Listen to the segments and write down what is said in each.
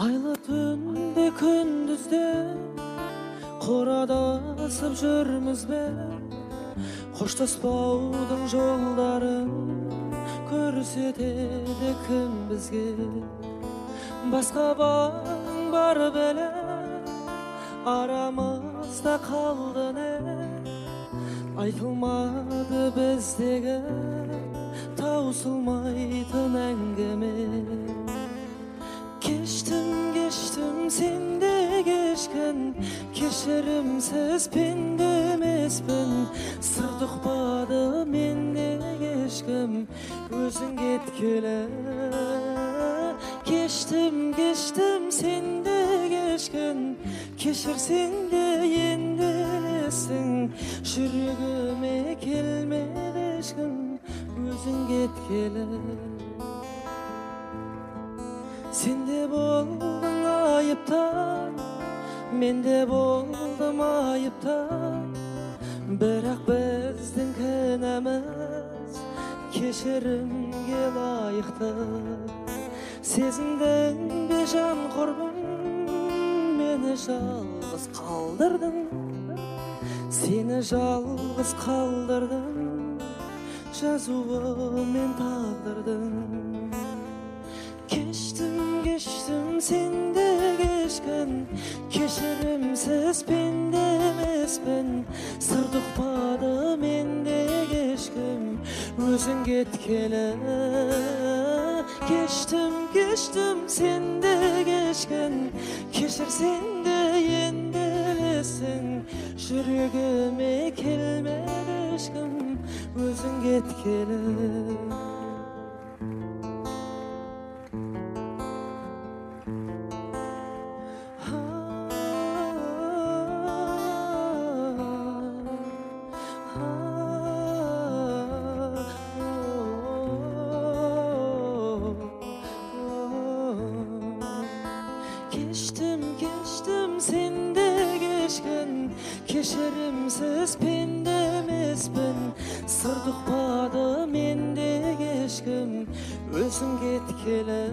Айлы түнде күндүзде қорадасып жүрміз бе, қоштаспаудың жолдарын көрсетеді кім бізге. Басқа бағың бар беле, арамызда қалды не, айтылмады біздегі таусылмайтын әңгіме. Кештім сенде кешкен, кешірімсіз пенде емеспін. Сыр ұқпады менде ешкім, өзің кеткелі. Кештім сенде кешкен, кешірсең де енделесің. Жүрегіме келмеді ешкім, өзің кеткелі. Сенде болдың айыптар, менде болдым айыптар. Бірақ біздің кінәміз кешірімге лайықты. Сезімдің бе жан құрбым, мені жалғыз қалдырдың. Сені жалғыз қалдырдың, жазуымен тағдырдың. Кештім сенде кешкен, кешірімсіз пенде емеспін. Сыр ұқпады менде ешкім, өзің кеткелі. Кештім сенде кешкен, кешірсең де енделесің. Жүрегіме келмеді ешкім, өзің кеткелі. Кештім сенде кешкен, кешірімсіз пенде емеспін. Сыр ұқпады менде ешкім, өзің кеткелі.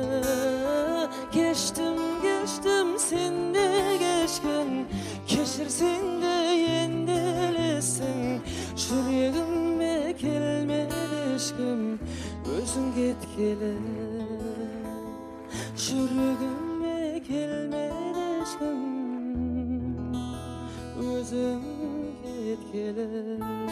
Кештім сенде кешкен, кешірсең де енделесің. Жүрегіме келмеді ешкім, өзің кеткелі. Жүрегіме келмеді ешкім, өзің кеткелі.